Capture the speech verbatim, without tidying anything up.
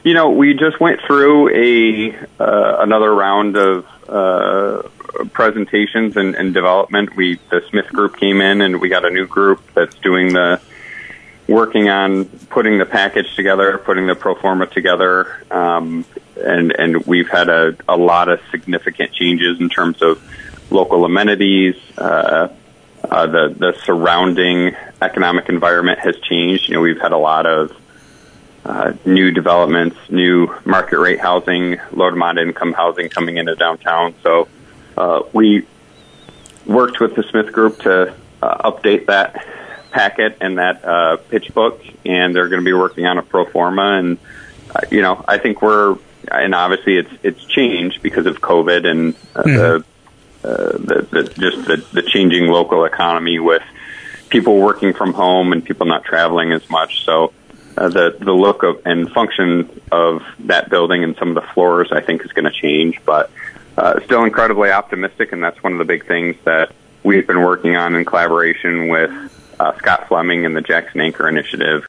You know, we just went through a uh, another round of uh, presentations and, and development. We the Smith Group came in, and we got a new group that's doing the working on putting the package together, putting the pro forma together, um, and and we've had a, a lot of significant changes in terms of local amenities. Uh, uh, the the surrounding economic environment has changed. You know, we've had a lot of Uh, new developments, new market rate housing, low to moderate income housing coming into downtown. So uh, we worked with the Smith Group to uh, update that packet and that uh, pitch book, and they're going to be working on a pro forma. And uh, you know, I think we're, and obviously it's it's changed because of COVID and uh, mm-hmm. the, uh, the the just the, the changing local economy with people working from home and people not traveling as much. So. Uh, the the look of and function of that building and some of the floors, I think, is going to change, but uh, still incredibly optimistic, and that's one of the big things that we've been working on in collaboration with uh, Scott Fleming and the Jackson Anchor Initiative,